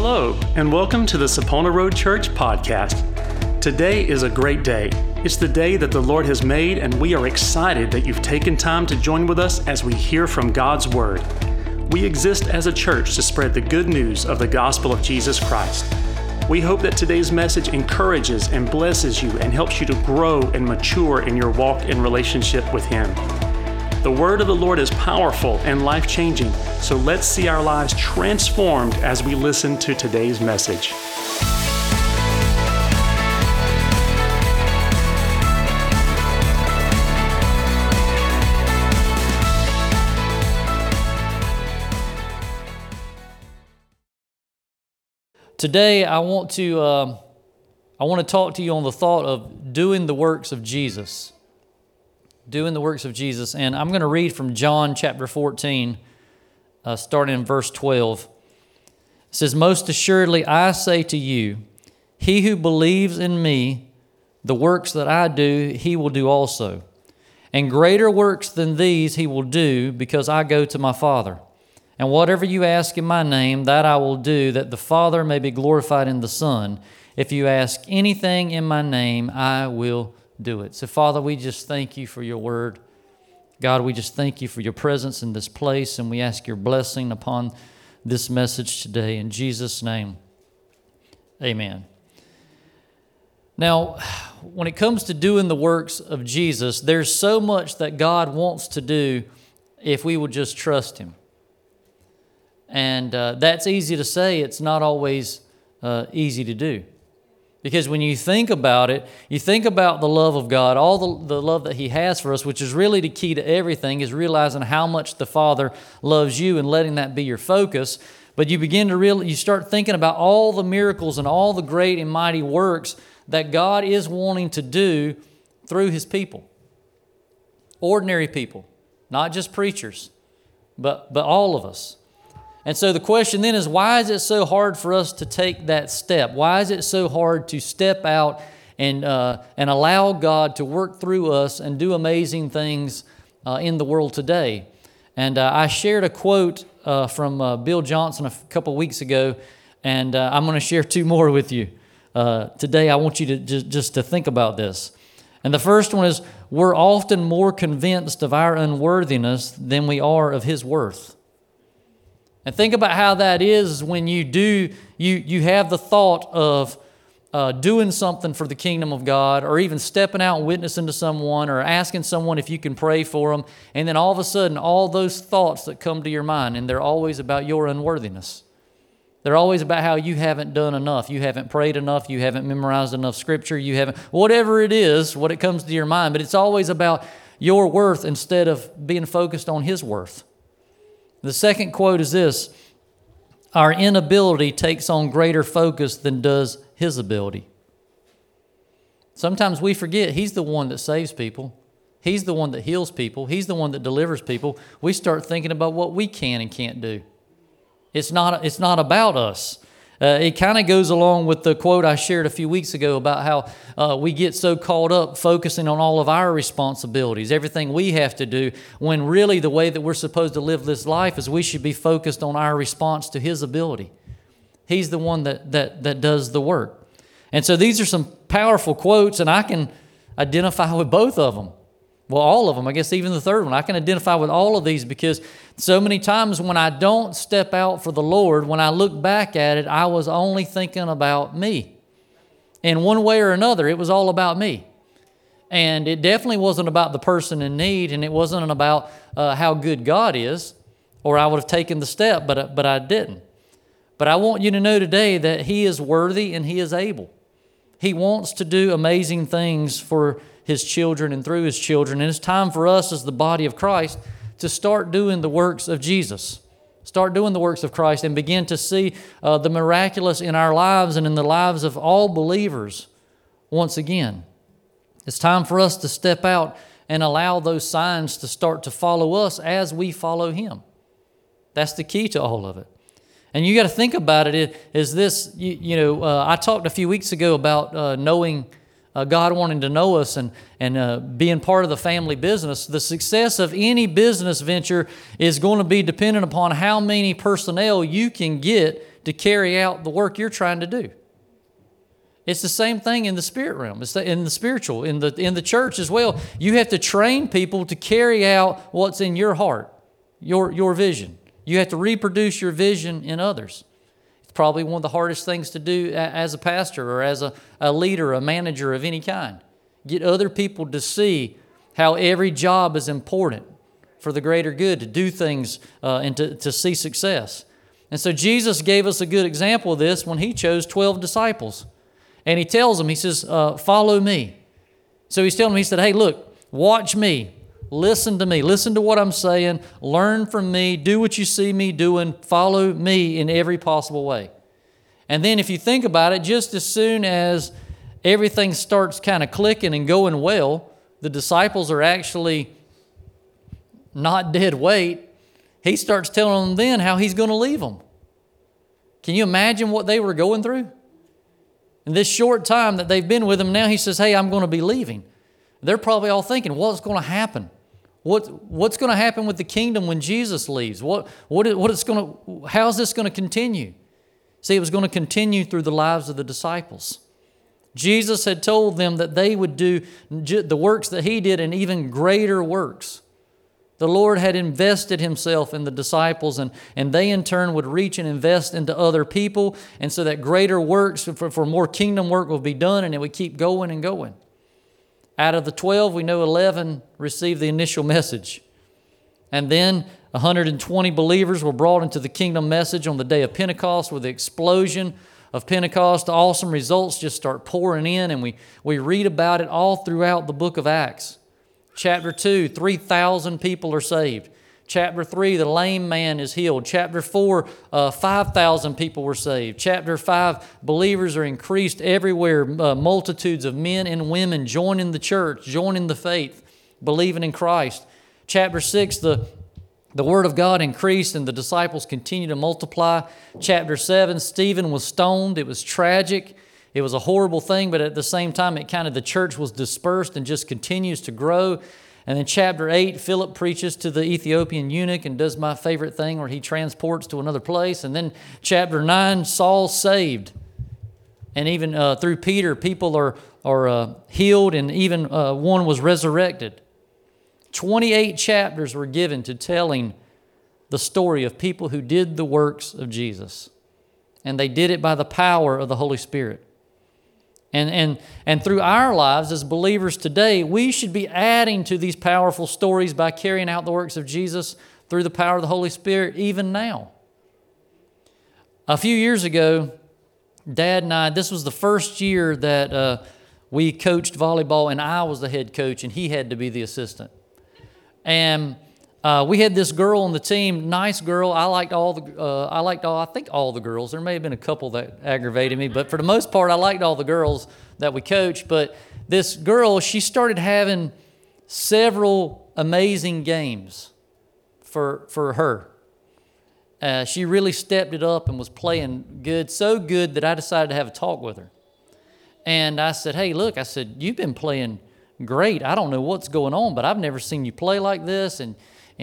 Hello, and welcome to the Sapona Road Church podcast. Today is a great day. It's the day that the Lord has made, and we are excited that you've taken time to join with us as we hear from God's Word. We exist as a church to spread the good news of the gospel of Jesus Christ. We hope that today's message encourages and blesses you and helps you to grow and mature in your walk and relationship with Him. The word of the Lord is powerful and life-changing, so let's see our lives transformed as we listen to today's message. Today, I want to talk to you on the thought of doing the works of Jesus. Doing the works of Jesus. And I'm going to read from John chapter 14, starting in verse 12. It says, "Most assuredly I say to you, he who believes in me, the works that I do, he will do also. And greater works than these he will do, because I go to my Father. And whatever you ask in my name, that I will do, that the Father may be glorified in the Son. If you ask anything in my name, I will do it." So, Father, we just thank you for your word. God, we just thank you for your presence in this place, and we ask your blessing upon this message today. In Jesus' name, amen. Now, when it comes to doing the works of Jesus, there's so much that God wants to do if we would just trust Him. And that's easy to say. It's not always easy to do. Because when you think about it, you think about the love of God, all the love that He has for us, which is really the key to everything, is realizing how much the Father loves you and letting that be your focus. But you begin to you start thinking about all the miracles and all the great and mighty works that God is wanting to do through His people. Ordinary people, not just preachers, but all of us. And so the question then is, why is it so hard for us to take that step? Why is it so hard to step out and allow God to work through us and do amazing things in the world today? And I shared a quote from Bill Johnson a couple weeks ago, and I'm going to share two more with you. Today I want you to just to think about this. And the first one is, we're often more convinced of our unworthiness than we are of His worth. And think about how that is when you have the thought of doing something for the kingdom of God, or even stepping out and witnessing to someone, or asking someone if you can pray for them, and then all of a sudden, all those thoughts that come to your mind, and they're always about your unworthiness. They're always about how you haven't done enough, you haven't prayed enough, you haven't memorized enough scripture, you haven't, whatever it is, what it comes to your mind, but it's always about your worth instead of being focused on His worth. The second quote is this: "Our inability takes on greater focus than does His ability." Sometimes we forget He's the one that saves people. He's the one that heals people. He's the one that delivers people. We start thinking about what we can and can't do. It's not about us. It kind of goes along with the quote I shared a few weeks ago about how we get so caught up focusing on all of our responsibilities, everything we have to do, when really the way that we're supposed to live this life is we should be focused on our response to His ability. He's the one that does the work. And so these are some powerful quotes, and I can identify with both of them. Well, all of them, I guess even the third one. I can identify with all of these because so many times when I don't step out for the Lord, when I look back at it, I was only thinking about me. In one way or another, it was all about me. And it definitely wasn't about the person in need, and it wasn't about how good God is, or I would have taken the step, but I didn't. But I want you to know today that He is worthy and He is able. He wants to do amazing things for His children and through His children. And it's time for us as the body of Christ to start doing the works of Jesus. Start doing the works of Christ and begin to see the miraculous in our lives and in the lives of all believers once again. It's time for us to step out and allow those signs to start to follow us as we follow Him. That's the key to all of it. And you got to think about it is this, I talked a few weeks ago about knowing God wanting to know us and being part of the family business. The success of any business venture is going to be dependent upon how many personnel you can get to carry out the work you're trying to do. It's the same thing in the spirit realm. It's in the spiritual, in the church as well. You have to train people to carry out what's in your heart, your vision. You have to reproduce your vision in others. It's probably one of the hardest things to do as a pastor or as a leader, a manager of any kind. Get other people to see how every job is important for the greater good, to do things and to see success. And so Jesus gave us a good example of this when He chose 12 disciples. And He tells them, He says, follow me. So He's telling them, He said, hey, look, watch me. Listen to me. Listen to what I'm saying. Learn from me. Do what you see me doing. Follow me in every possible way. And then if you think about it, just as soon as everything starts kind of clicking and going well, the disciples are actually not dead weight. He starts telling them then how He's going to leave them. Can you imagine what they were going through? In this short time that they've been with Him, now He says, hey, I'm going to be leaving. They're probably all thinking, what's going to happen? What's going to happen with the kingdom when Jesus leaves? How's this going to continue? See, it was going to continue through the lives of the disciples. Jesus had told them that they would do the works that He did and even greater works. The Lord had invested Himself in the disciples, and they in turn would reach and invest into other people, and so that greater works for more kingdom work will be done, and it would keep going and going. Out of the 12, we know 11 received the initial message. And then 120 believers were brought into the kingdom message on the day of Pentecost. With the explosion of Pentecost, awesome results just start pouring in, and we read about it all throughout the book of Acts. Chapter 2, 3,000 people are saved. Chapter 3, the lame man is healed. Chapter 4, 5,000 people were saved. Chapter 5, believers are increased everywhere. Multitudes of men and women joining the church, joining the faith, believing in Christ. Chapter 6, the Word of God increased and the disciples continued to multiply. Chapter 7, Stephen was stoned. It was tragic. It was a horrible thing, but at the same time, the church was dispersed and just continues to grow. And then chapter 8, Philip preaches to the Ethiopian eunuch and does my favorite thing where he transports to another place. And then chapter 9, Saul's saved. And even through Peter, people are healed, and even one was resurrected. 28 chapters were given to telling the story of people who did the works of Jesus. And they did it by the power of the Holy Spirit. And through our lives as believers today, we should be adding to these powerful stories by carrying out the works of Jesus through the power of the Holy Spirit even now. A few years ago, Dad and I, this was the first year that we coached volleyball, and I was the head coach and he had to be the assistant. And we had this girl on the team, nice girl. I think all the girls. There may have been a couple that aggravated me, but for the most part, I liked all the girls that we coached. But this girl, she started having several amazing games for her. She really stepped it up and was playing good, so good that I decided to have a talk with her. And I said, hey, look, I said, you've been playing great. I don't know what's going on, but I've never seen you play like this. And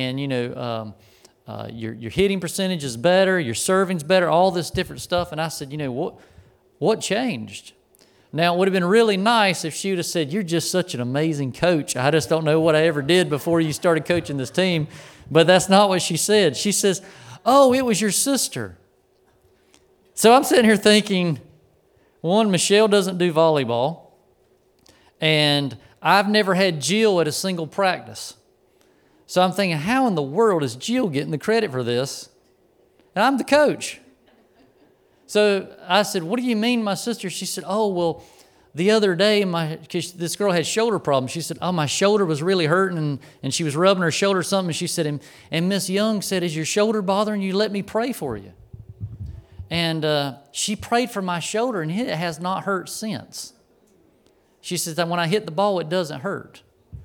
your hitting percentage is better, your serving's better, all this different stuff. And I said, what changed? Now, it would have been really nice if she would have said, you're just such an amazing coach. I just don't know what I ever did before you started coaching this team. But that's not what she said. She says, oh, it was your sister. So I'm sitting here thinking, one, Michelle doesn't do volleyball, and I've never had Jill at a single practice. So I'm thinking, how in the world is Jill getting the credit for this? And I'm the coach. So I said, what do you mean, my sister? She said, oh, well, the other day, because this girl had shoulder problems. She said, oh, my shoulder was really hurting, and she was rubbing her shoulder or something. And she said, and Miss Young said, is your shoulder bothering you? Let me pray for you. And she prayed for my shoulder, and it has not hurt since. She says that when I hit the ball, it doesn't hurt.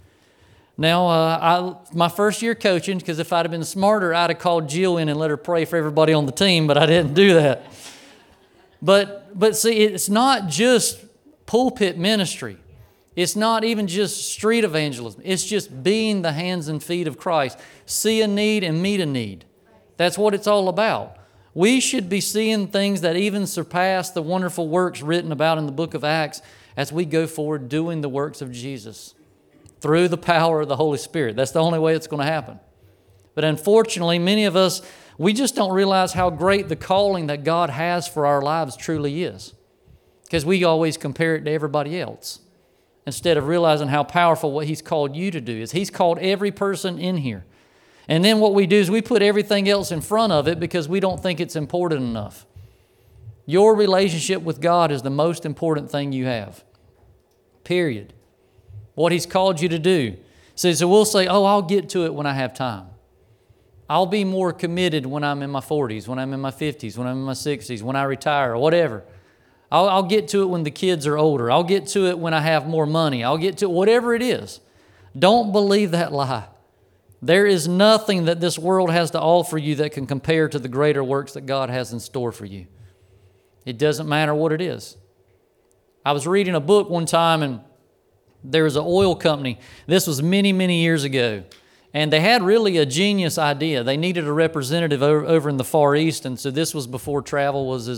Now, my first year coaching, because if I'd have been smarter, I'd have called Jill in and let her pray for everybody on the team, but I didn't do that. But see, it's not just pulpit ministry. It's not even just street evangelism. It's just being the hands and feet of Christ. See a need and meet a need. That's what it's all about. We should be seeing things that even surpass the wonderful works written about in the book of Acts as we go forward doing the works of Jesus through the power of the Holy Spirit. That's the only way it's going to happen. But unfortunately, many of us, we just don't realize how great the calling that God has for our lives truly is, because we always compare it to everybody else instead of realizing how powerful what He's called you to do is. He's called every person in here. And then what we do is we put everything else in front of it because we don't think it's important enough. Your relationship with God is the most important thing you have, period. What He's called you to do. So we'll say, oh, I'll get to it when I have time. I'll be more committed when I'm in my 40s, when I'm in my 50s, when I'm in my 60s, when I retire, or whatever. I'll get to it when the kids are older. I'll get to it when I have more money. I'll get to it, whatever it is. Don't believe that lie. There is nothing that this world has to offer you that can compare to the greater works that God has in store for you. It doesn't matter what it is. I was reading a book one time, and there was an oil company. This was many, many years ago. And they had really a genius idea. They needed a representative over in the Far East, and so this was before travel was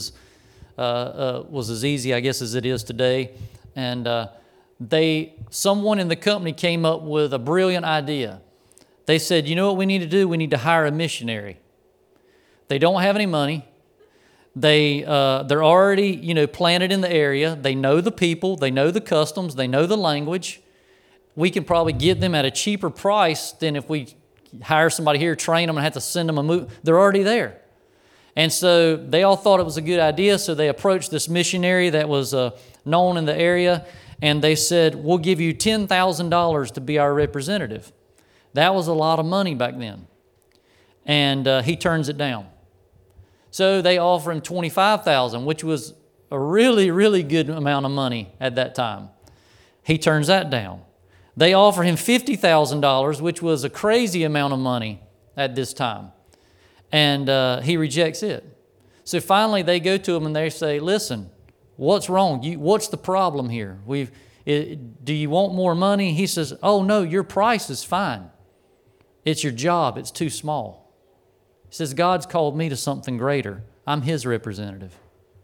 as easy, I guess, as it is today. And someone in the company came up with a brilliant idea. They said, you know what we need to do? We need to hire a missionary. They don't have any money. They're already, planted in the area. They know the people. They know the customs. They know the language. We can probably get them at a cheaper price than if we hire somebody here, train them, and have to send them a move. They're already there. And so they all thought it was a good idea, so they approached this missionary that was known in the area, and they said, we'll give you $10,000 to be our representative. That was a lot of money back then. And he turns it down. So they offer him $25,000, which was a really, really good amount of money at that time. He turns that down. They offer him $50,000, which was a crazy amount of money at this time. And he rejects it. So finally they go to him and they say, listen, what's wrong? What's the problem here? Do you want more money? He says, oh no, your price is fine. It's your job. It's too small. He says, God's called me to something greater. I'm His representative.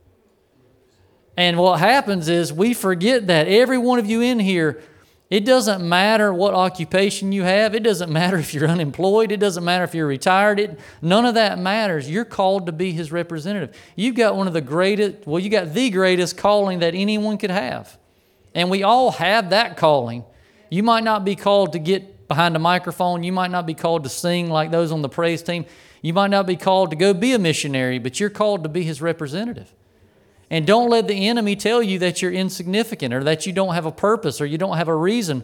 And what happens is we forget that. Every one of you in here, it doesn't matter what occupation you have. It doesn't matter if you're unemployed. It doesn't matter if you're retired. None of that matters. You're called to be His representative. You've got you got the greatest calling that anyone could have. And we all have that calling. You might not be called to get behind a microphone. You might not be called to sing like those on the praise team. You might not be called to go be a missionary, but you're called to be His representative. And don't let the enemy tell you that you're insignificant or that you don't have a purpose or you don't have a reason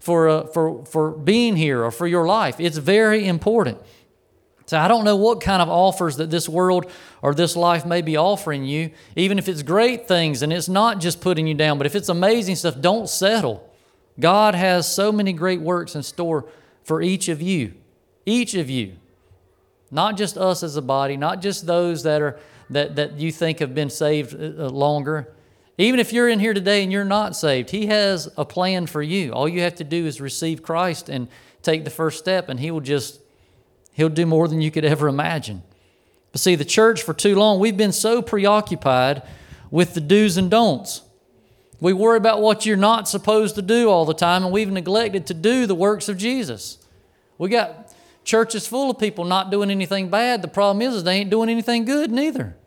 for being here or for your life. It's very important. So I don't know what kind of offers that this world or this life may be offering you, even if it's great things and it's not just putting you down, but if it's amazing stuff, don't settle. God has so many great works in store for each of you. Each of you. Not just us as a body, not just those that you think have been saved longer. Even if you're in here today and you're not saved, He has a plan for you. All you have to do is receive Christ and take the first step, and He'll do more than you could ever imagine. But see, the church for too long, we've been so preoccupied with the do's and don'ts. We worry about what you're not supposed to do all the time, and we've neglected to do the works of Jesus. We got churches full of people not doing anything bad. The problem is they ain't doing anything good neither.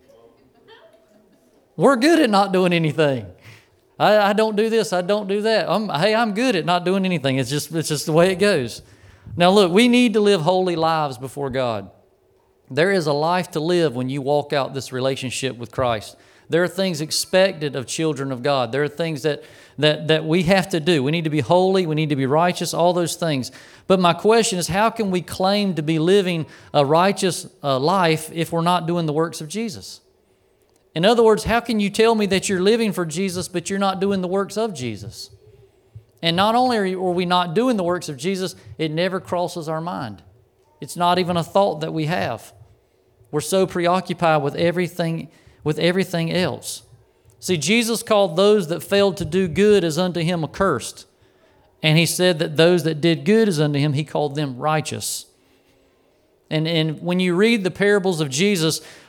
We're good at not doing anything. I don't do this. I don't do that. I'm good at not doing anything. It's just the way it goes. Now look, we need to live holy lives before God. There is a life to live when you walk out this relationship with Christ. There are things expected of children of God. There are things that we have to do. We need to be holy. We need to be righteous, all those things. But my question is, how can we claim to be living a righteous life if we're not doing the works of Jesus? In other words, how can you tell me that you're living for Jesus, but you're not doing the works of Jesus? And not only are we not doing the works of Jesus, it never crosses our mind. It's not even a thought that we have. We're so preoccupied with everything else. See, Jesus called those that failed to do good as unto Him accursed. And He said that those that did good as unto Him, He called them righteous. And when you read the parables of Jesus,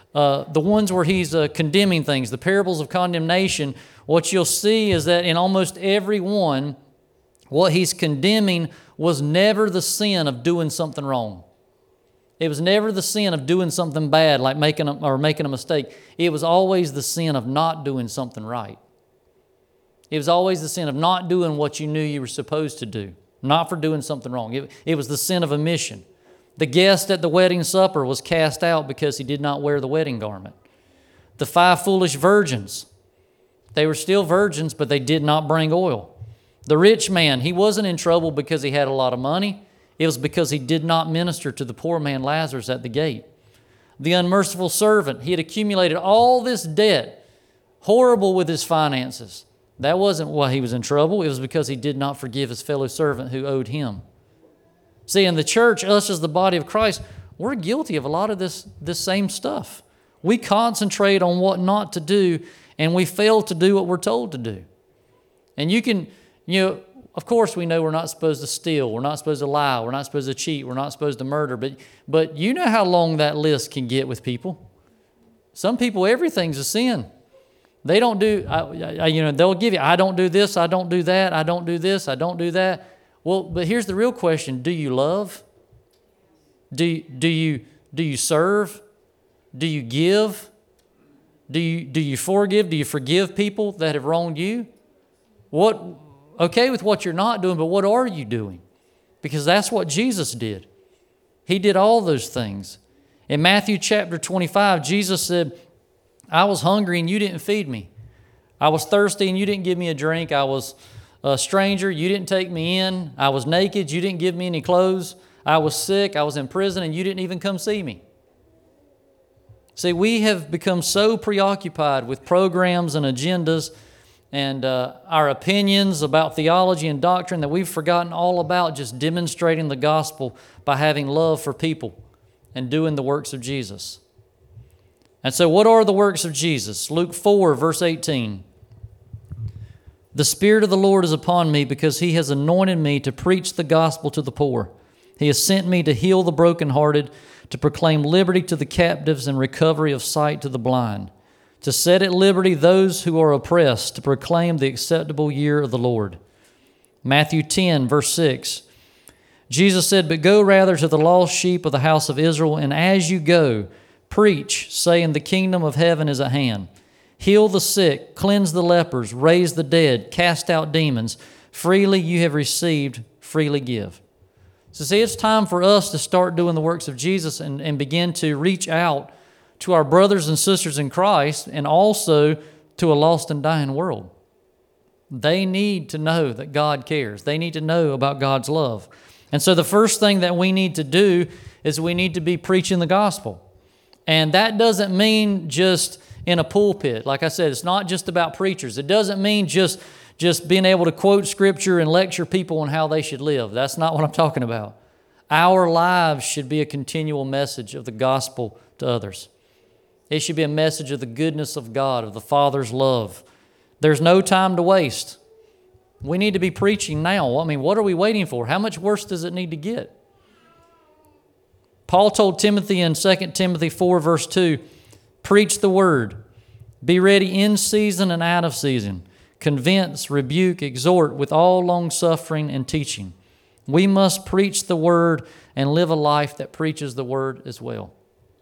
the ones where he's condemning things, the parables of condemnation, what you'll see is that in almost every one, what he's condemning was never the sin of doing something wrong. It was never the sin of doing something bad, like making a mistake. It was always the sin of not doing something right. It was always the sin of not doing what you knew you were supposed to do, not for doing something wrong. It was the sin of omission. The guest at the wedding supper was cast out because he did not wear the wedding garment. The 5 foolish virgins, they were still virgins, but they did not bring oil. The rich man, he wasn't in trouble because he had a lot of money. It was because he did not minister to the poor man Lazarus at the gate. The unmerciful servant, he had accumulated all this debt, horrible with his finances. That wasn't why he was in trouble. It was because he did not forgive his fellow servant who owed him. See, in the church, us as the body of Christ, we're guilty of a lot of this same stuff. We concentrate on what not to do, and we fail to do what we're told to do. And of course we know we're not supposed to steal, we're not supposed to lie, we're not supposed to cheat, we're not supposed to murder, but you know how long that list can get with people. Some people, everything's a sin. They don't do, they'll give you, I don't do this, I don't do that, I don't do this, I don't do that. Well, but here's the real question. Do you love? Do you serve? Do you give? Do you forgive? Do you forgive people that have wronged you? Okay with what you're not doing, but what are you doing? Because that's what Jesus did. He did all those things. In Matthew chapter 25, Jesus said, I was hungry and you didn't feed me. I was thirsty and you didn't give me a drink. I was a stranger, you didn't take me in. I was naked, you didn't give me any clothes. I was sick, I was in prison, and you didn't even come see me. See, we have become so preoccupied with programs and agendas and our opinions about theology and doctrine that we've forgotten all about just demonstrating the gospel by having love for people and doing the works of Jesus. And so what are the works of Jesus? Luke 4, verse 18. The Spirit of the Lord is upon me because He has anointed me to preach the gospel to the poor. He has sent me to heal the brokenhearted, to proclaim liberty to the captives and recovery of sight to the blind, to set at liberty those who are oppressed, to proclaim the acceptable year of the Lord. Matthew 10, verse 6. Jesus said, but go rather to the lost sheep of the house of Israel, and as you go, preach, saying the kingdom of heaven is at hand. Heal the sick, cleanse the lepers, raise the dead, cast out demons. Freely you have received, freely give. So see, it's time for us to start doing the works of Jesus and begin to reach out to our brothers and sisters in Christ and also to a lost and dying world. They need to know that God cares. They need to know about God's love. And so the first thing that we need to do is we need to be preaching the gospel. And that doesn't mean just in a pulpit. Like I said, it's not just about preachers. It doesn't mean just being able to quote Scripture and lecture people on how they should live. That's not what I'm talking about. Our lives should be a continual message of the gospel to others. It should be a message of the goodness of God, of the Father's love. There's no time to waste. We need to be preaching now. I mean, what are we waiting for? How much worse does it need to get? Paul told Timothy in 2 Timothy 4, verse 2, preach the word. Be ready in season and out of season. Convince, rebuke, exhort with all long-suffering and teaching. We must preach the word and live a life that preaches the word as well.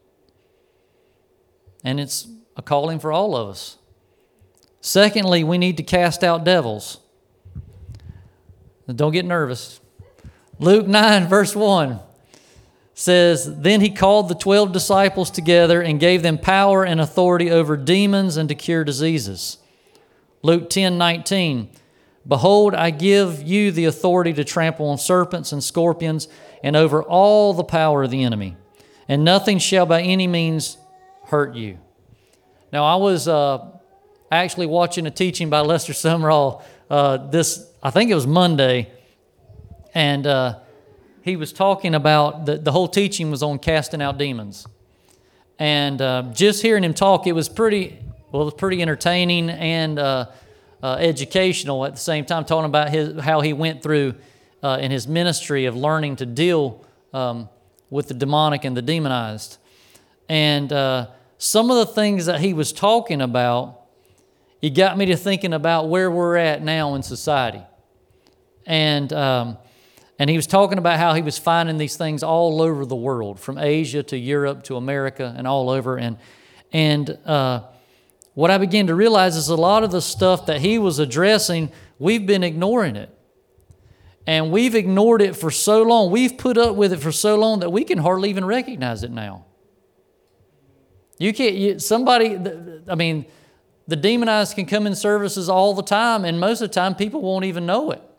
And it's a calling for all of us. Secondly, we need to cast out devils. Don't get nervous. Luke 9, verse 1 says, then he called the 12 disciples together and gave them power and authority over demons and to cure diseases. Luke 10:19, behold, I give you the authority to trample on serpents and scorpions and over all the power of the enemy, and nothing shall by any means hurt you. Now, I was actually watching a teaching by Lester Sumrall I think it was Monday, and he was talking about, the whole teaching was on casting out demons. And just hearing him talk, it was pretty entertaining and educational at the same time, talking about how he went through in his ministry of learning to deal with the demonic and the demonized. And some of the things that he was talking about, it got me to thinking about where we're at now in society. And he was talking about how he was finding these things all over the world, from Asia to Europe to America and all over. And what I began to realize is a lot of the stuff that he was addressing, we've been ignoring it. And we've ignored it for so long. We've put up with it for so long that we can hardly even recognize it now. The demonized can come in services all the time, and most of the time people won't even know it.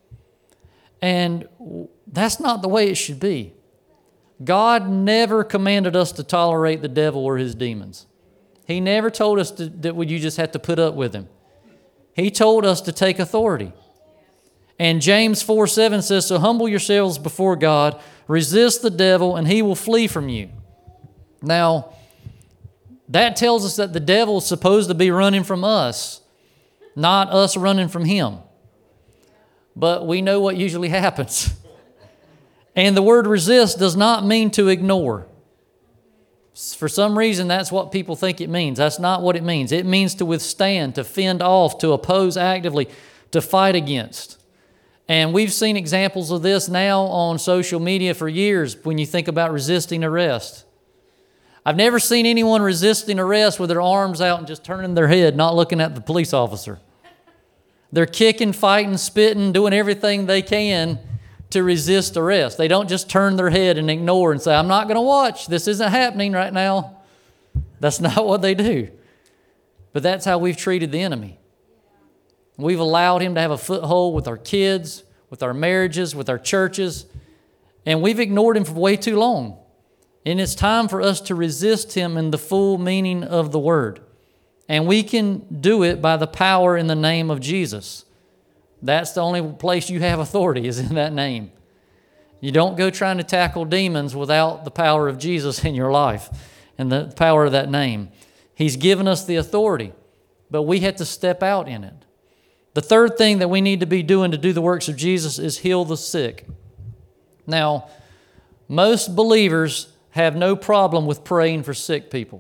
And that's not the way it should be. God never commanded us to tolerate the devil or his demons. He never told us that you just have to put up with him. He told us to take authority. And James 4:7 says, "So humble yourselves before God, resist the devil, and he will flee from you." Now, that tells us that the devil is supposed to be running from us, not us running from him. But we know what usually happens. And the word resist does not mean to ignore. For some reason, that's what people think it means. That's not what it means. It means to withstand, to fend off, to oppose actively, to fight against. And we've seen examples of this now on social media for years when you think about resisting arrest. I've never seen anyone resisting arrest with their arms out and just turning their head, not looking at the police officer. They're kicking, fighting, spitting, doing everything they can to resist arrest. They don't just turn their head and ignore and say, "I'm not going to watch. This isn't happening right now." That's not what they do. But that's how we've treated the enemy. We've allowed him to have a foothold with our kids, with our marriages, with our churches, and we've ignored him for way too long. And it's time for us to resist him in the full meaning of the word. And we can do it by the power in the name of Jesus. That's the only place you have authority, is in that name. You don't go trying to tackle demons without the power of Jesus in your life and the power of that name. He's given us the authority, but we have to step out in it. The third thing that we need to be doing to do the works of Jesus is heal the sick. Now, most believers have no problem with praying for sick people.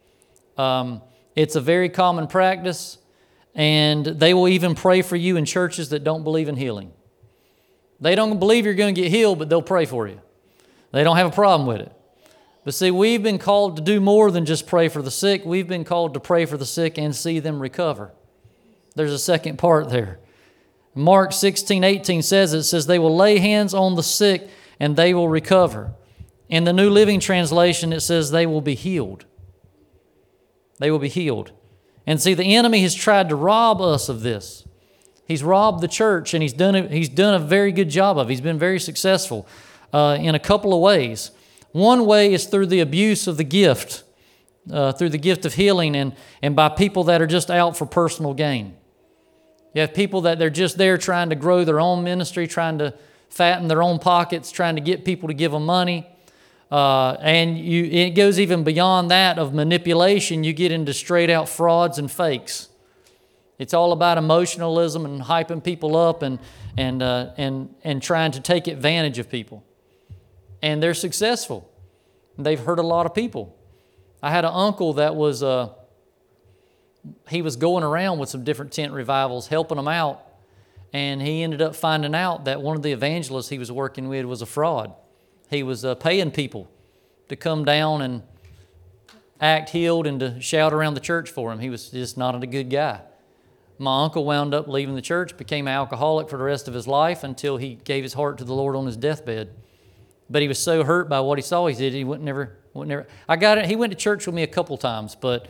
It's a very common practice, and they will even pray for you in churches that don't believe in healing. They don't believe you're going to get healed, but they'll pray for you. They don't have a problem with it. But see, we've been called to do more than just pray for the sick. We've been called to pray for the sick and see them recover. There's a second part there. Mark 16:18 says, they will lay hands on the sick and they will recover. In the New Living Translation, it says they will be healed. They will be healed. And see, the enemy has tried to rob us of this. He's robbed the church, and he's done a very good job of it. He's been very successful in a couple of ways. One way is through the abuse of the gift, through the gift of healing, and by people that are just out for personal gain. You have people that they're just there trying to grow their own ministry, trying to fatten their own pockets, trying to get people to give them money. It goes even beyond that of manipulation. You get into straight out frauds and fakes. It's all about emotionalism and hyping people up and trying to take advantage of people. And they're successful. They've hurt a lot of people. I had an uncle that was he was going around with some different tent revivals, helping them out, and he ended up finding out that one of the evangelists he was working with was a fraud. He was paying people to come down and act healed and to shout around the church for him. He was just not a good guy. My uncle wound up leaving the church, became an alcoholic for the rest of his life until he gave his heart to the Lord on his deathbed. But he was so hurt by what he saw, he said he wouldn't never. I got it. He went to church with me a couple times, but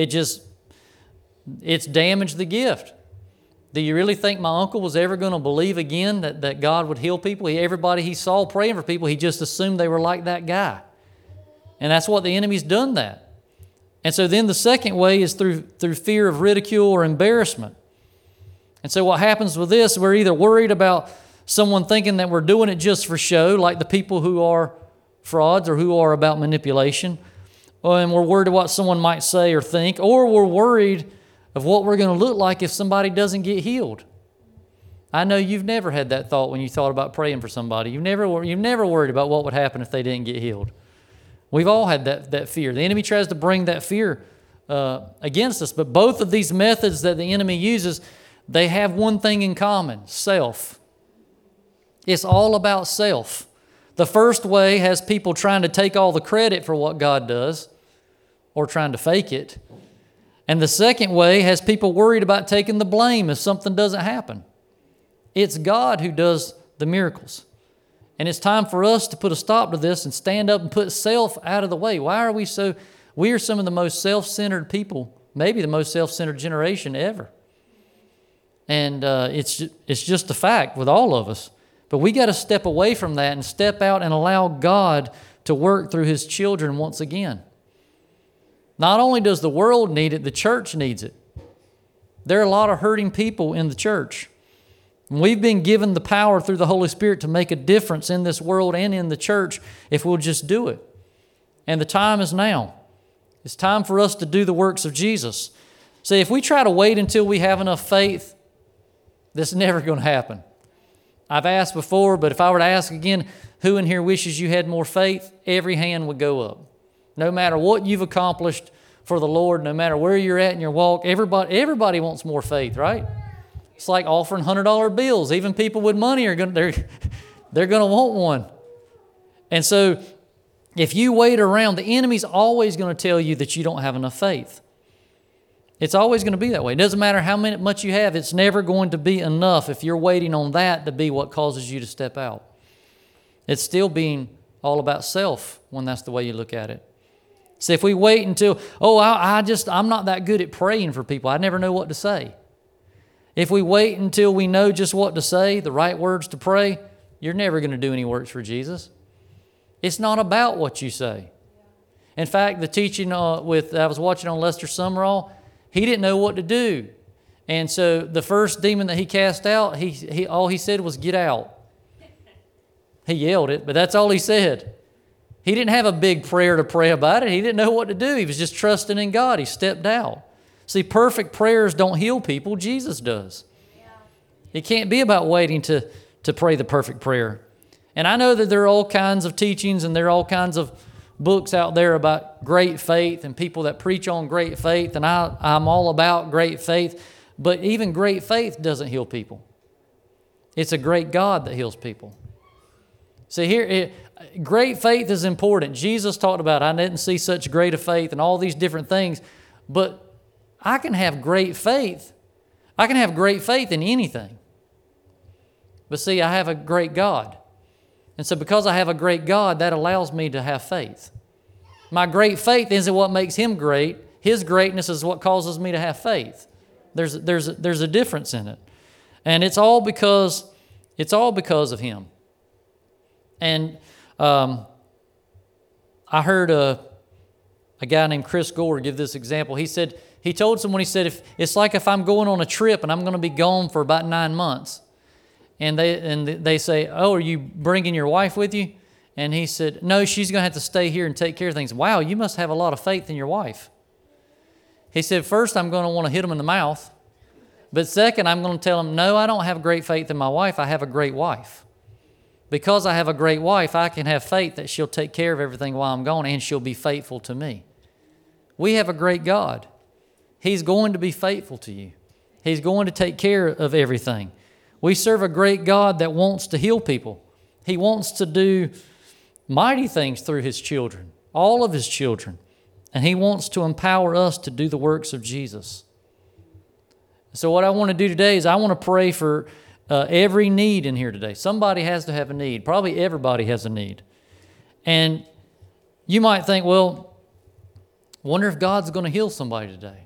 it's damaged the gift. Do you really think my uncle was ever going to believe again that God would heal people? Everybody he saw praying for people, he just assumed they were like that guy. And that's what the enemy's done that. And so then the second way is through fear of ridicule or embarrassment. And so what happens with this, we're either worried about someone thinking that we're doing it just for show, like the people who are frauds or who are about manipulation, and we're worried about what someone might say or think, or we're worried of what we're going to look like if somebody doesn't get healed. I know you've never had that thought when you thought about praying for somebody. You've never worried about what would happen if they didn't get healed. We've all had that fear. The enemy tries to bring that fear against us. But both of these methods that the enemy uses, they have one thing in common: self. It's all about self. The first way has people trying to take all the credit for what God does, or trying to fake it. And the second way has people worried about taking the blame if something doesn't happen. It's God who does the miracles. And it's time for us to put a stop to this and stand up and put self out of the way. Why are we so? We are some of the most self-centered people, maybe the most self-centered generation ever. And it's just a fact with all of us. But we got to step away from that and step out and allow God to work through His children once again. Not only does the world need it, the church needs it. There are a lot of hurting people in the church. And we've been given the power through the Holy Spirit to make a difference in this world and in the church if we'll just do it. And the time is now. It's time for us to do the works of Jesus. See, if we try to wait until we have enough faith, that's never going to happen. I've asked before, but if I were to ask again, who in here wishes you had more faith? Every hand would go up. No matter what you've accomplished for the Lord, no matter where you're at in your walk, everybody wants more faith, right? It's like offering $100 bills. Even people with money they're going to want one. And so if you wait around, the enemy's always going to tell you that you don't have enough faith. It's always going to be that way. It doesn't matter how much you have. It's never going to be enough if you're waiting on that to be what causes you to step out. It's still being all about self when that's the way you look at it. See, if we wait until, I'm not that good at praying for people. I never know what to say. If we wait until we know just what to say, the right words to pray, you're never going to do any works for Jesus. It's not about what you say. In fact, the teaching I was watching on Lester Sumrall, he didn't know what to do. And so the first demon that he cast out, he all he said was, "Get out." He yelled it, but that's all he said. He didn't have a big prayer to pray about it. He didn't know what to do. He was just trusting in God. He stepped out. See, perfect prayers don't heal people. Jesus does. It can't be about waiting to pray the perfect prayer. And I know that there are all kinds of teachings and there are all kinds of books out there about great faith and people that preach on great faith, and I'm all about great faith. But even great faith doesn't heal people. It's a great God that heals people. See, great faith is important. Jesus talked about, I didn't see such great a faith and all these different things. But I can have great faith. I can have great faith in anything. But see, I have a great God. And so because I have a great God, that allows me to have faith. My great faith isn't what makes Him great. His greatness is what causes me to have faith. There's a difference in it. And it's all because of Him. And I heard a guy named Chris Gore give this example. He told someone, it's like if I'm going on a trip and I'm going to be gone for about 9 months. And they say, "Oh, are you bringing your wife with you?" And he said, "No, she's going to have to stay here and take care of things." "Wow, you must have a lot of faith in your wife." He said, "First, I'm going to want to hit him in the mouth. But second, I'm going to tell him, no, I don't have great faith in my wife. I have a great wife. Because I have a great wife, I can have faith that she'll take care of everything while I'm gone and she'll be faithful to me." We have a great God. He's going to be faithful to you. He's going to take care of everything. We serve a great God that wants to heal people. He wants to do mighty things through His children, all of His children. And He wants to empower us to do the works of Jesus. So what I want to do today is I want to pray for every need in here today. Somebody has to have a need. Probably everybody has a need. And you might think, well, wonder if God's going to heal somebody today.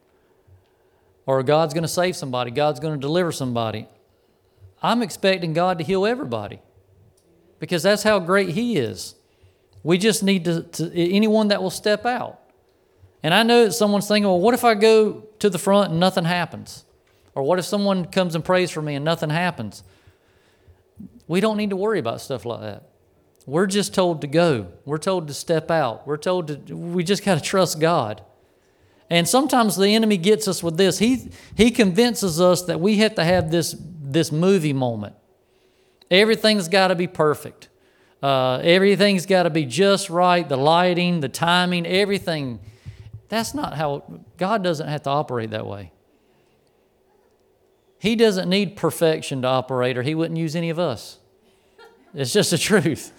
Or God's going to save somebody. God's going to deliver somebody. I'm expecting God to heal everybody because that's how great He is. We just need to anyone that will step out. And I know that someone's thinking, well, what if I go to the front and nothing happens? Or what if someone comes and prays for me and nothing happens? We don't need to worry about stuff like that. We're just told to go. We're told to step out. We just got to trust God. And sometimes the enemy gets us with this. He convinces us that we have to have this movie moment. Everything's got to be perfect. Everything's got to be just right, the lighting, the timing, everything. That's not how, God doesn't have to operate that way. He doesn't need perfection to operate, or he wouldn't use any of us. It's just the truth.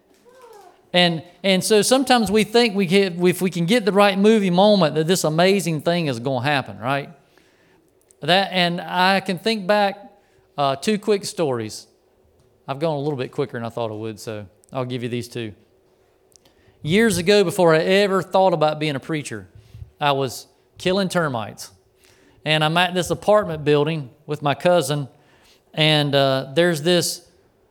And so sometimes we think if we can get the right movie moment, that this amazing thing is going to happen, right? And I can think back 2 quick stories. I've gone a little bit quicker than I thought I would, so I'll give you these 2. Years ago, before I ever thought about being a preacher, I was killing termites. And I'm at this apartment building with my cousin, and there's this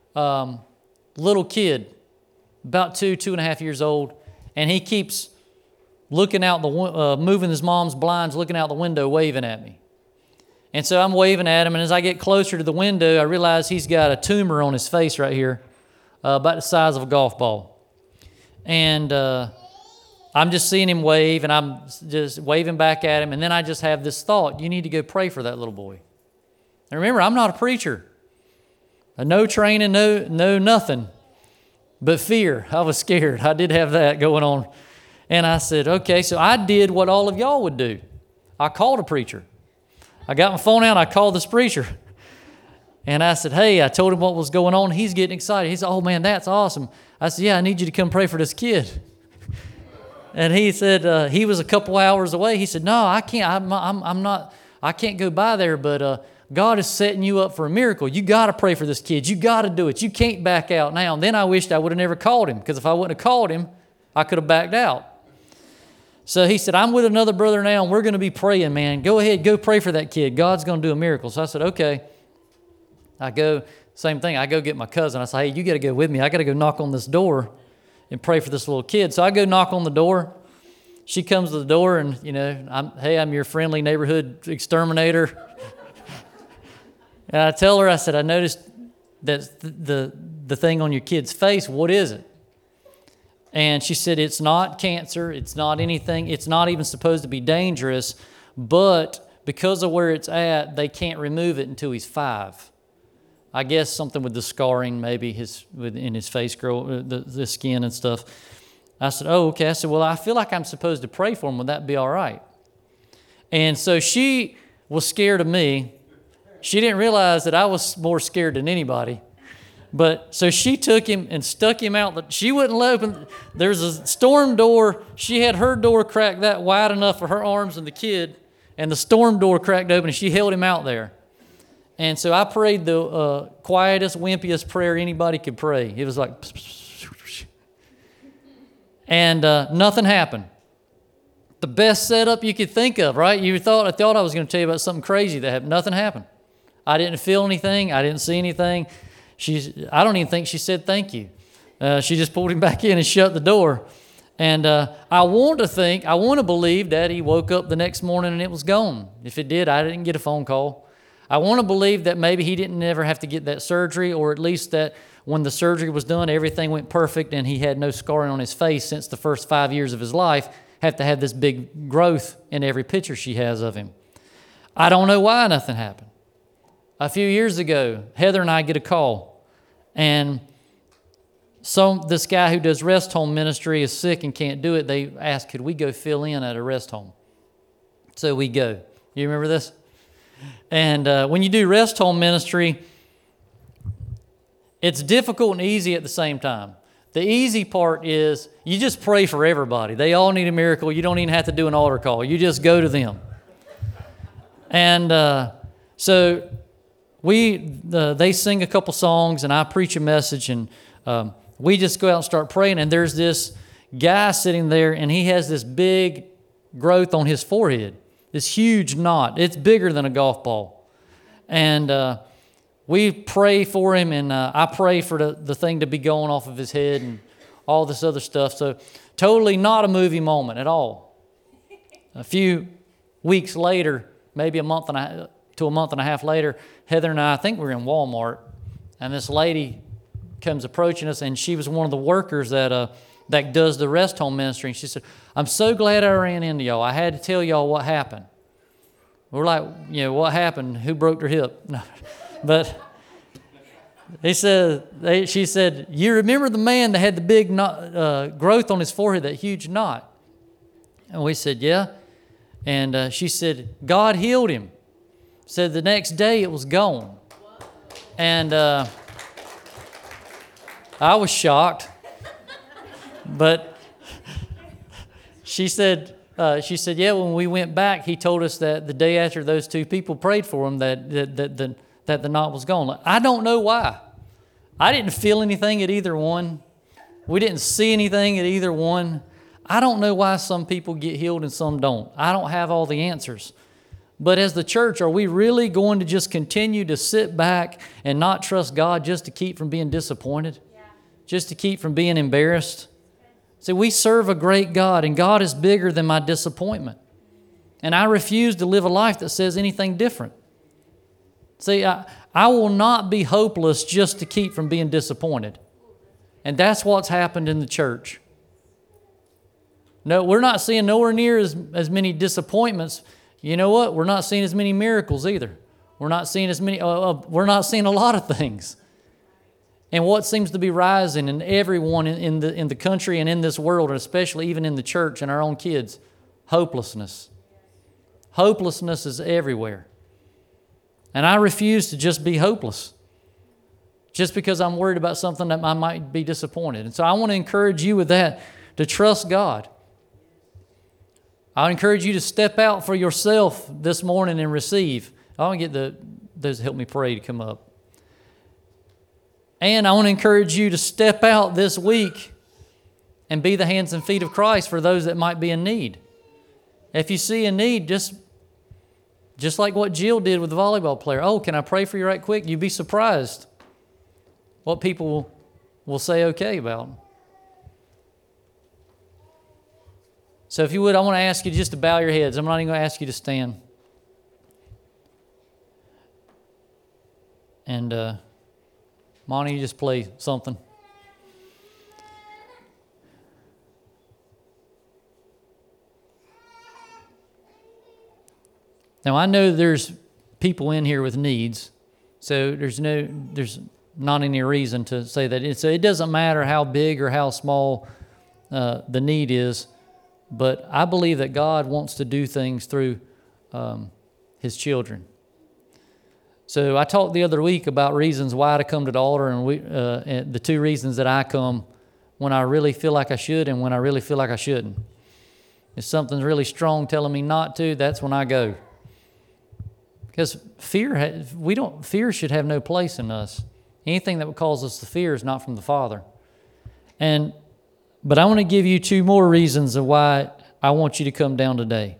little kid, about 2.5 years old, and he keeps looking out moving his mom's blinds, looking out the window, waving at me. And so I'm waving at him, and as I get closer to the window, I realize he's got a tumor on his face right here, about the size of a golf ball. And I'm just seeing him wave, and I'm just waving back at him, and then I just have this thought: you need to go pray for that little boy. And remember, I'm not a preacher. No training, no nothing, but fear. I was scared. I did have that going on. And I said, okay, so I did what all of y'all would do. I called a preacher. I got my phone out, I called this preacher. And I said, hey, I told him what was going on. He's getting excited. He said, oh, man, that's awesome. I said, yeah, I need you to come pray for this kid. And he said, he was a couple hours away. He said, no, I can't. I can't go by there, but God is setting you up for a miracle. You got to pray for this kid. You got to do it. You can't back out now. And then I wished I would have never called him, because if I wouldn't have called him, I could have backed out. So he said, I'm with another brother now, and we're going to be praying, man. Go ahead, go pray for that kid. God's going to do a miracle. So I said, okay. I go, same thing. I go get my cousin. I say, hey, you got to go with me. I got to go knock on this door and pray for this little kid. So I go knock on the door. She comes to the door, and, I'm your friendly neighborhood exterminator. And I tell her, I said, I noticed that the thing on your kid's face, what is it? And she said, it's not cancer, it's not anything, it's not even supposed to be dangerous, but because of where it's at, they can't remove it until he's 5. I guess something with the scarring, maybe in his face, the skin and stuff. I said, oh, okay. I said, well, I feel like I'm supposed to pray for him. Would that be all right? And so she was scared of me. She didn't realize that I was more scared than anybody. But so she took him and stuck him out. She wouldn't let open. There's a storm door. She had her door cracked that wide enough for her arms and the kid, and the storm door cracked open, and she held him out there. And so I prayed the quietest, wimpiest prayer anybody could pray. It was like, and nothing happened. The best setup you could think of, right? I thought I was going to tell you about something crazy that happened. Nothing happened. I didn't feel anything. I didn't see anything. I don't even think she said thank you. She just pulled him back in and shut the door. And I want to believe that he woke up the next morning and it was gone. If it did, I didn't get a phone call. I want to believe that maybe he didn't ever have to get that surgery, or at least that when the surgery was done, everything went perfect and he had no scarring on his face since the first 5 years of his life, have to have this big growth in every picture she has of him. I don't know why nothing happened. A few years ago, Heather and I get a call, and this guy who does rest home ministry is sick and can't do it. They asked, could we go fill in at a rest home? So we go. You remember this? And when you do rest home ministry, it's difficult and easy at the same time. The easy part is you just pray for everybody. They all need a miracle. You don't even have to do an altar call. You just go to them. And so they sing a couple songs, and I preach a message, and we just go out and start praying. And there's this guy sitting there, and he has this big growth on his forehead, this huge knot. It's bigger than a golf ball. And we pray for him, and I pray for the thing to be going off of his head and all this other stuff. So totally not a movie moment at all. A few weeks later, maybe a month and a half later, Heather and I think we were in Walmart, and this lady comes approaching us, and she was one of the workers that does the rest home ministry. And she said, I'm so glad I ran into y'all. I had to tell y'all what happened. We're like, what happened? Who broke their hip? But She said, you remember the man that had the big growth on his forehead, that huge knot? And we said, yeah. And she said, God healed him. Said the next day it was gone. And I was shocked. But she said, yeah, when we went back, he told us that the day after those two people prayed for him that the knot was gone. I don't know why. I didn't feel anything at either one. We didn't see anything at either one. I don't know why some people get healed and some don't. I don't have all the answers. But as the church, are we really going to just continue to sit back and not trust God just to keep from being disappointed? Yeah. Just to keep from being embarrassed? See, we serve a great God, and God is bigger than my disappointment. And I refuse to live a life that says anything different. See, I will not be hopeless just to keep from being disappointed. And that's what's happened in the church. No, we're not seeing nowhere near as many disappointments. You know what? We're not seeing as many miracles either. We're not seeing we're not seeing a lot of things. And what seems to be rising in everyone in the country and in this world, and especially even in the church and our own kids, hopelessness. Hopelessness is everywhere. And I refuse to just be hopeless just because I'm worried about something that I might be disappointed. And so I want to encourage you with that, to trust God. I encourage you to step out for yourself this morning and receive. I want to get those Help Me Pray to come up. And I want to encourage you to step out this week and be the hands and feet of Christ for those that might be in need. If you see a need, just like what Jill did with the volleyball player. Oh, can I pray for you right quick? You'd be surprised what people will say okay about. So if you would, I want to ask you just to bow your heads. I'm not even going to ask you to stand. And Monty, you just play something. Now, I know there's people in here with needs, so there's not any reason to say that. It doesn't matter how big or how small the need is, but I believe that God wants to do things through His children. So I talked the other week about reasons why to come to the altar, and the two reasons that I come: when I really feel like I should and when I really feel like I shouldn't. If something's really strong telling me not to, that's when I go. Because fear should have no place in us. Anything that would cause us to fear is not from the Father. But I want to give you two more reasons of why I want you to come down today.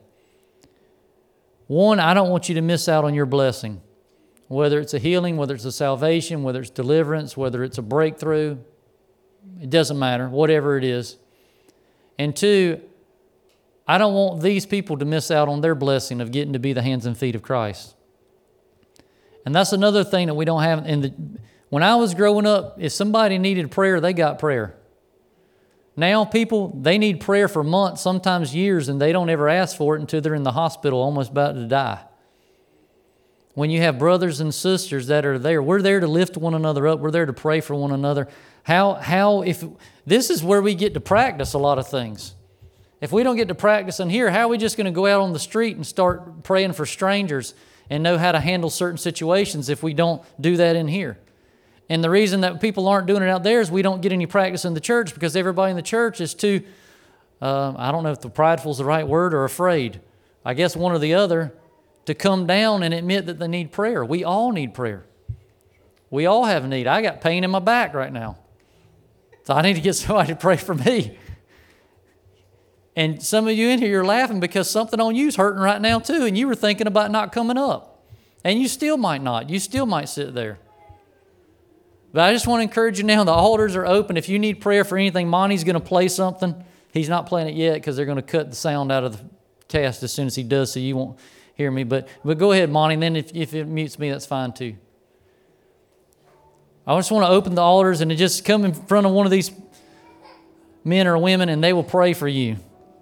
One, I don't want you to miss out on your blessing. Whether it's a healing, whether it's a salvation, whether it's deliverance, whether it's a breakthrough, it doesn't matter, whatever it is. And two, I don't want these people to miss out on their blessing of getting to be the hands and feet of Christ. And that's another thing that we don't have. When I was growing up, if somebody needed prayer, they got prayer. Now people, they need prayer for months, sometimes years, and they don't ever ask for it until they're in the hospital almost about to die. When you have brothers and sisters that are there, we're there to lift one another up. We're there to pray for one another. If this is where we get to practice a lot of things. If we don't get to practice in here, how are we just going to go out on the street and start praying for strangers and know how to handle certain situations if we don't do that in here? And the reason that people aren't doing it out there is we don't get any practice in the church because everybody in the church is too, I don't know if the prideful is the right word, or afraid. I guess one or the other, to come down and admit that they need prayer. We all need prayer. We all have a need. I got pain in my back right now. So I need to get somebody to pray for me. And some of you in here, you're laughing because something on you is hurting right now too, and you were thinking about not coming up. And you still might not. You still might sit there. But I just want to encourage you now, the altars are open. If you need prayer for anything, Monty's going to play something. He's not playing it yet because they're going to cut the sound out of the cast as soon as he does, so you won't hear me. But go ahead, Monty, and then if it mutes me, that's fine too. I just want to open the altars and just come in front of one of these men or women, and they will pray for you.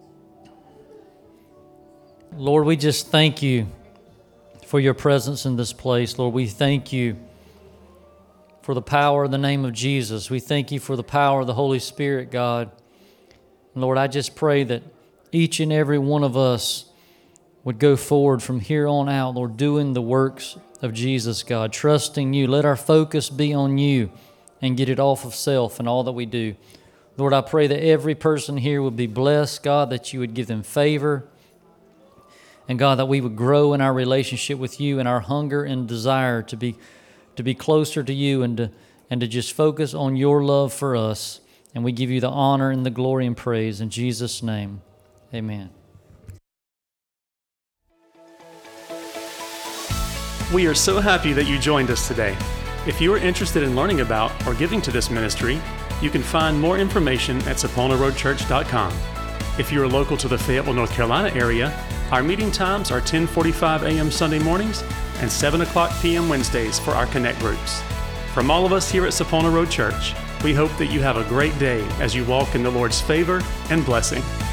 Lord, we just thank you for your presence in this place. Lord, we thank you for the power of the name of Jesus. We thank you for the power of the Holy Spirit, God. And Lord, I just pray that each and every one of us would go forward from here on out, Lord, doing the works of Jesus, God, trusting you. Let our focus be on you and get it off of self and all that we do. Lord, I pray that every person here would be blessed, God, that you would give them favor. And God, that we would grow in our relationship with you and our hunger and desire to be closer to you and to just focus on your love for us. And we give you the honor and the glory and praise in Jesus' name. Amen. We are so happy that you joined us today. If you are interested in learning about or giving to this ministry, you can find more information at saponaroadchurch.com. If you are local to the Fayetteville, North Carolina area, our meeting times are 10:45 a.m. Sunday mornings and 7 o'clock p.m. Wednesdays for our Connect groups. From all of us here at Sapona Road Church, we hope that you have a great day as you walk in the Lord's favor and blessing.